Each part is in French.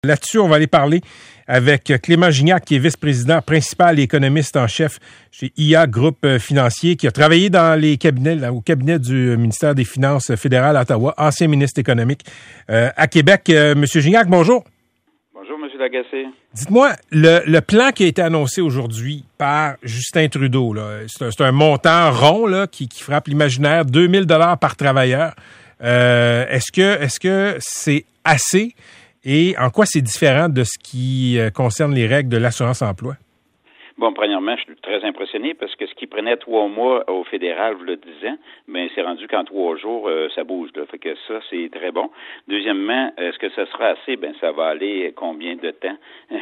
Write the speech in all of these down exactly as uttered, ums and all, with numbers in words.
Là-dessus, on va aller parler avec Clément Gignac, qui est vice-président principal et économiste en chef chez I A Groupe Financier, qui a travaillé dans les cabinets, là, au cabinet du ministère des Finances fédéral à Ottawa, ancien ministre économique euh, à Québec. Euh, Monsieur Gignac, bonjour. Bonjour, Monsieur Lagacé. Dites-moi, le, le plan qui a été annoncé aujourd'hui par Justin Trudeau, là, c'est, un, c'est un montant rond là, qui, qui frappe l'imaginaire, deux mille dollars par travailleur. Euh, est-ce que, est-ce que c'est assez? Et en quoi c'est différent de ce qui concerne les règles de l'assurance-emploi? Bon, premièrement, je suis très impressionné parce que ce qui prenait trois mois au fédéral, vous le disais, ben c'est rendu qu'en trois jours, euh, ça bouge. Là. Fait que ça, c'est très bon. Deuxièmement, est-ce que ça sera assez? Ben ça va aller combien de temps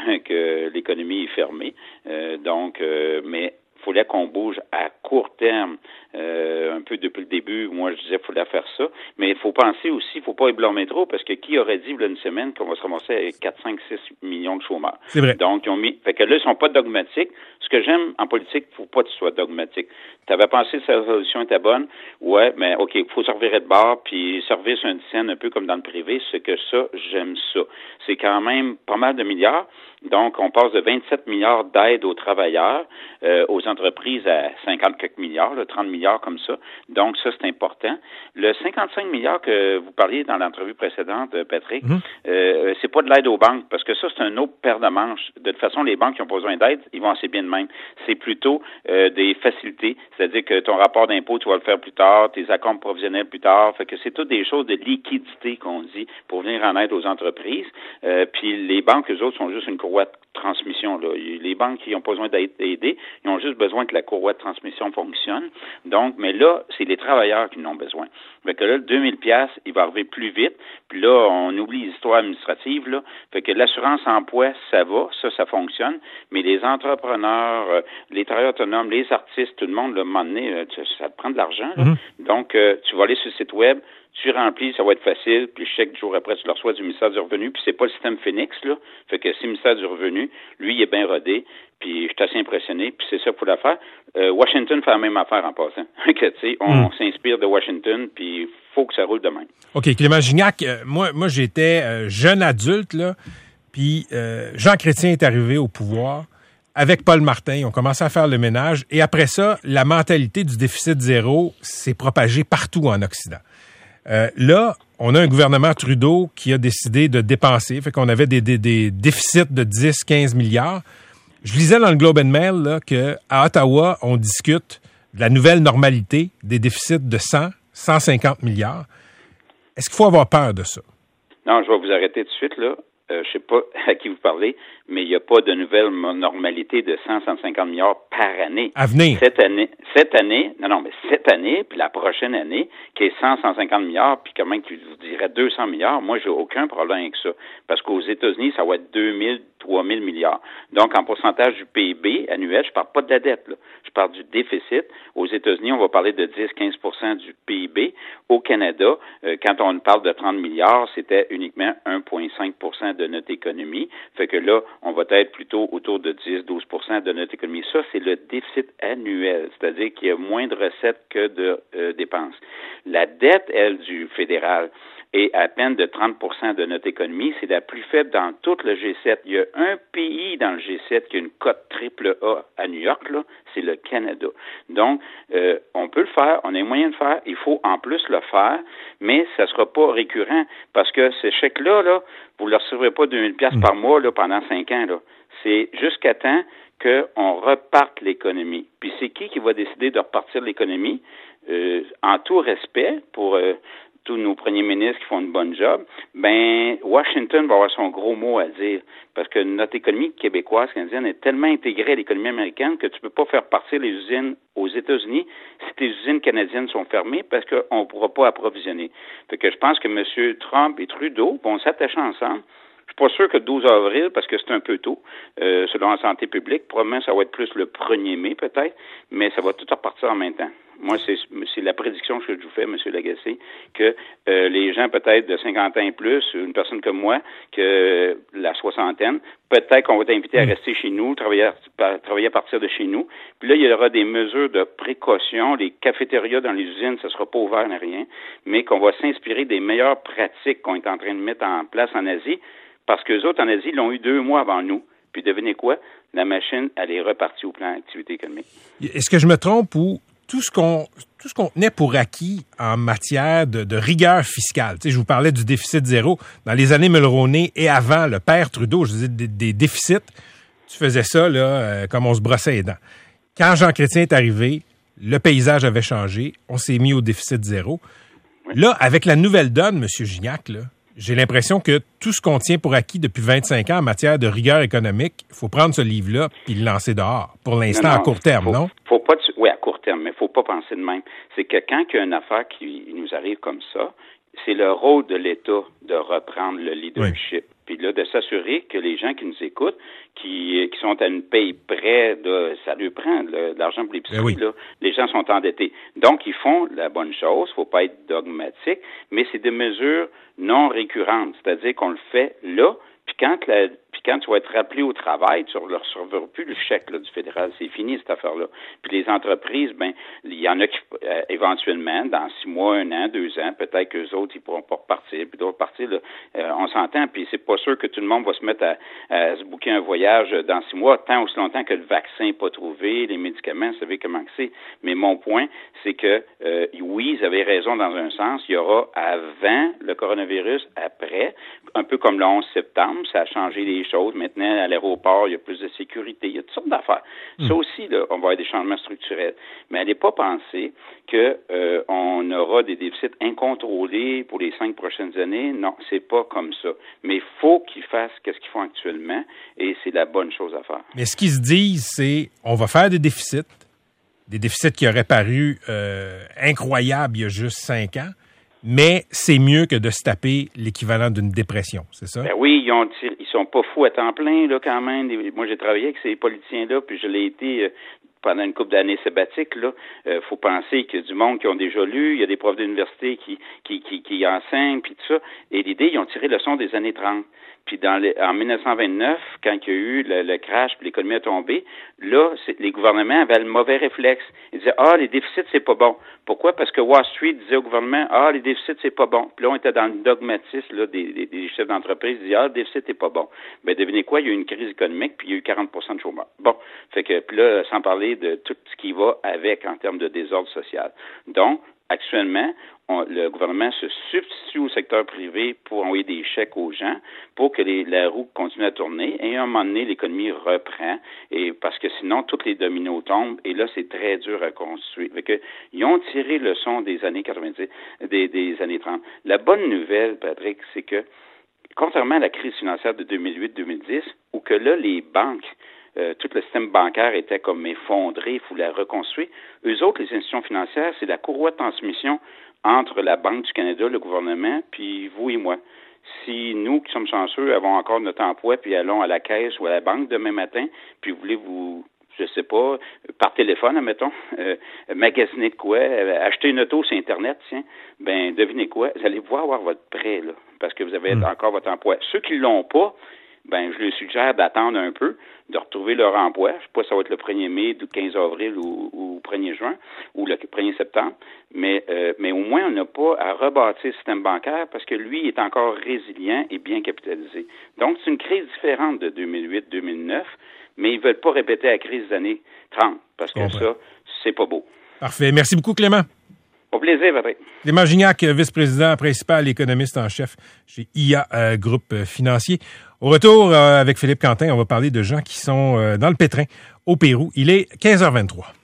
que l'économie est fermée? Euh, donc, euh, mais il fallait qu'on bouge à court terme, euh, un peu depuis le début. Moi, je disais qu'il fallait faire ça. Mais il faut penser aussi, il ne faut pas blâmer trop, parce que qui aurait dit, il y a une semaine, qu'on va se ramasser avec quatre, cinq, six millions de chômeurs? C'est vrai. Donc, ils ont mis. Fait que là, ils sont pas dogmatiques. Ce que j'aime en politique, il ne faut pas que tu sois dogmatique. Tu avais pensé que sa résolution était bonne. Ouais, mais OK, il faut se revirer de bord, puis servir sur un dizaine, un peu comme dans le privé. C'est que ça, j'aime ça. C'est quand même pas mal de milliards. Donc, on passe de vingt-sept milliards d'aides aux travailleurs, euh, aux entreprises à cinquante quelques milliards, là, trente milliards comme ça. Donc, ça, c'est important. Le cinquante-cinq milliards que vous parliez dans l'entrevue précédente, Patrick, mm-hmm. euh, c'est pas de l'aide aux banques, parce que ça, c'est un autre paire de manches. De toute façon, les banques qui ont besoin d'aide, ils vont assez bien de même. C'est plutôt euh, des facilités, c'est-à-dire que ton rapport d'impôt, tu vas le faire plus tard, tes acomptes provisionnels plus tard. Fait que c'est toutes des choses de liquidité qu'on dit pour venir en aide aux entreprises. Euh, puis les banques, eux autres, sont juste une courroie de transmission. Là. Les banques qui n'ont pas besoin d'être aidées, ils ont juste besoin que la courroie de transmission fonctionne. Donc, mais là, c'est les travailleurs qui en ont besoin. Fait que là, le deux mille piastres, il va arriver plus vite. Puis là, on oublie les histoires administratives. Là. Fait que l'assurance-emploi, ça va, ça, ça fonctionne. Mais les entrepreneurs, euh, les travailleurs autonomes, les artistes, tout le monde, là, à un moment donné, euh, ça te prend de l'argent. Là. Mm-hmm. Donc, euh, tu vas aller sur le site web, tu remplis, ça va être facile, puis le chèque, jour après, tu le reçois du ministère du Revenu, puis c'est pas le système Phoenix, là. Fait que c'est le ministère du Revenu, lui, il est bien rodé, puis je suis assez impressionné, puis c'est ça qu'il faut la faire. Euh, Washington fait la même affaire en passant. que, tu sais, on, mm. on s'inspire de Washington, puis il faut que ça roule de même. OK, Clément Gignac, euh, moi, moi, j'étais euh, jeune adulte, là, puis euh, Jean Chrétien est arrivé au pouvoir. Avec Paul Martin, on commençait à faire le ménage, et après ça, la mentalité du déficit zéro s'est propagée partout en Occident. Euh, là, on a un gouvernement Trudeau qui a décidé de dépenser, fait qu'on avait des, des, des déficits de dix à quinze milliards. Je lisais dans le Globe and Mail là, qu'à Ottawa, on discute de la nouvelle normalité des déficits de cent à cent cinquante milliards. Est-ce qu'il faut avoir peur de ça? Non, je vais vous arrêter tout de suite, là. Euh, je sais pas à qui vous parlez, mais il n'y a pas de nouvelle normalité de cent à cent cinquante milliards par année. À venir. Cette année, cette année, non, non, mais cette année, puis la prochaine année, qui est cent à cent cinquante milliards, puis quand même, qui vous dirait deux cents milliards, moi, j'ai aucun problème avec ça. Parce qu'aux États-Unis, ça va être deux mille, trois mille milliards. Donc, en pourcentage du P I B annuel, je parle pas de la dette, là. Je parle du déficit. Aux États-Unis, on va parler de dix à quinze pour cent du P I B. Au Canada, euh, quand on parle de trente milliards, c'était uniquement un virgule cinq pour cent de notre économie. Fait que là, on va être plutôt autour de dix à douze pour cent de notre économie. Ça, c'est le déficit annuel, c'est-à-dire qu'il y a moins de recettes que de euh, dépenses. La dette, elle, du fédéral, est à peine de trente pour cent de notre économie. C'est la plus faible dans tout le G sept. Il y a un pays dans le G sept qui a une cote triple A à New York, là, c'est le Canada. Donc, euh, on peut le faire, on a les moyens de faire, il faut en plus le faire, mais ça ne sera pas récurrent parce que ces chèques-là, là, vous ne le recevrez pas deux mille dollars mmh. par mois là, pendant cinq ans. Là. C'est jusqu'à temps qu'on reparte l'économie. Puis c'est qui qui va décider de repartir l'économie? Euh, en tout respect pour euh, tous nos premiers ministres qui font une bonne job, ben Washington va avoir son gros mot à dire. Parce que notre économie québécoise, canadienne, est tellement intégrée à l'économie américaine que tu ne peux pas faire partir les usines aux États-Unis si tes usines canadiennes sont fermées parce qu'on ne pourra pas approvisionner. Fait que je pense que M. Trump et Trudeau vont s'attacher ensemble. Je suis pas sûr que le douze avril, parce que c'est un peu tôt, euh, selon la santé publique. Probablement, ça va être plus le premier mai, peut-être, mais ça va tout repartir en même temps. Moi, c'est, c'est la prédiction que je vous fais, M. Lagacé, que euh, les gens peut-être de cinquante ans et plus, une personne comme moi, que la soixantaine, peut-être qu'on va t'inviter à rester chez nous, travailler à, travailler à partir de chez nous. Puis là, il y aura des mesures de précaution. Les cafétérias dans les usines, ça sera pas ouvert, ni rien, mais qu'on va s'inspirer des meilleures pratiques qu'on est en train de mettre en place en Asie. parce qu'eux autres, en Asie, ils l'ont eu deux mois avant nous. Puis devinez quoi? La machine, elle est repartie au plan d'activité économique. Est-ce que je me trompe ou tout ce qu'on tout ce qu'on tenait pour acquis en matière de, de rigueur fiscale? Tu sais, je vous parlais du déficit zéro. Dans les années Mulroney et avant, le père Trudeau, je disais des, des déficits, tu faisais ça là, euh, comme on se brossait les dents. Quand Jean Chrétien est arrivé, le paysage avait changé. On s'est mis au déficit zéro. Oui. Là, avec la nouvelle donne, M. Gignac, là, j'ai l'impression que tout ce qu'on tient pour acquis depuis vingt-cinq ans en matière de rigueur économique, il faut prendre ce livre-là puis le lancer dehors. Pour l'instant, non, non, à court terme, faut, non? Faut pas, oui, à court terme, mais il ne faut pas penser de même. C'est que quand il y a une affaire qui nous arrive comme ça, c'est le rôle de l'État de reprendre le leadership. Oui. Puis là, de s'assurer que les gens qui nous écoutent, qui, qui sont à une paye près, de, ça lui prend de, de l'argent pour l'épicerie, oui. là, les gens sont endettés. Donc, ils font la bonne chose, il ne faut pas être dogmatique, mais c'est des mesures non récurrentes, c'est-à-dire qu'on le fait là, puis quand la Puis quand tu vas être rappelé au travail, tu ne leur recevras plus le chèque là, du fédéral. C'est fini, cette affaire-là. Puis les entreprises, ben, il y en a qui, euh, éventuellement, dans six mois, un an, deux ans, peut-être qu'eux autres, ils pourront pas repartir. Puis d'autres partir, là, euh, on s'entend. Puis c'est pas sûr que tout le monde va se mettre à, à se booker un voyage dans six mois, tant aussi longtemps que le vaccin n'est pas trouvé, les médicaments, vous savez comment que c'est. Mais mon point, c'est que, euh, oui, ils avaient raison dans un sens. Il y aura avant le coronavirus, après, un peu comme le onze septembre, ça a changé les choses. Maintenant, à l'aéroport, il y a plus de sécurité. Il y a toutes sortes d'affaires. Mmh. Ça aussi, là, on va avoir des changements structurels. Mais n'allez pas penser que euh, on aura des déficits incontrôlés pour les cinq prochaines années. Non, c'est pas comme ça. Mais il faut qu'ils fassent ce qu'ils font actuellement et c'est la bonne chose à faire. Mais ce qu'ils se disent, c'est on va faire des déficits, des déficits qui auraient paru euh, incroyables il y a juste cinq ans. Mais c'est mieux que de se taper l'équivalent d'une dépression, c'est ça? Ben oui, ils ont ils sont pas fous à temps plein, là, quand même. Moi, j'ai travaillé avec ces politiciens-là, puis je l'ai été euh, pendant une couple d'années sabbatiques, là. Euh, faut penser qu'il y a du monde qui ont déjà lu, il y a des profs d'université qui, qui, qui, qui enseignent, puis tout ça. Et l'idée, ils ont tiré le leçon des années trente. Puis dans les, en dix-neuf cent vingt-neuf, quand il y a eu le, le crash, puis l'économie a tombé, là, c'est, les gouvernements avaient le mauvais réflexe. Ils disaient, ah, les déficits, c'est pas bon. Pourquoi? Parce que Wall Street disait au gouvernement, ah, les déficits, c'est pas bon. Puis là, on était dans le dogmatisme là, des, des, des chefs d'entreprise, ils disaient, ah, le déficit, c'est pas bon. Ben, devinez quoi? Il y a eu une crise économique, puis il y a eu quarante pour cent de chômeurs. Bon. Fait que, puis là, sans parler de tout ce qui va avec en termes de désordre social. Donc, actuellement, on, le gouvernement se substitue au secteur privé pour envoyer des chèques aux gens pour que les, la roue continue à tourner et à un moment donné, l'économie reprend et parce que sinon, tous les dominos tombent et là, c'est très dur à construire. Fait que, ils ont tiré le son des années quatre-vingt-dix, des, des années trente. La bonne nouvelle, Patrick, c'est que contrairement à la crise financière de deux mille huit deux mille dix, où que là, les banques Euh, tout le système bancaire était comme effondré, il faut la reconstruire. Eux autres, les institutions financières, c'est la courroie de transmission entre la Banque du Canada, le gouvernement, puis vous et moi. Si nous, qui sommes chanceux, avons encore notre emploi, puis allons à la caisse ou à la banque demain matin, puis vous voulez vous, je sais pas, par téléphone, admettons, euh, magasiner de quoi, euh, acheter une auto sur Internet, tiens, ben devinez quoi, vous allez pouvoir avoir votre prêt, là, parce que vous avez mmh. encore votre emploi. Ceux qui l'ont pas, ben je leur suggère d'attendre un peu, de retrouver leur emploi. Je ne sais pas si ça va être le premier mai, le quinze avril ou, ou premier juin ou le premier septembre, mais, euh, mais au moins on n'a pas à rebâtir le système bancaire parce que lui est encore résilient et bien capitalisé. Donc c'est une crise différente de deux mille huit deux mille neuf, mais ils ne veulent pas répéter la crise des années trente parce que ça, c'est pas beau. Parfait. Merci beaucoup, Clément. Au plaisir, Patrick. Clément Gignac, vice-président principal économiste en chef chez I A euh, Groupe Financier. Au retour, euh, avec Philippe Quentin, on va parler de gens qui sont euh, dans le pétrin au Pérou. Il est quinze heures vingt-trois.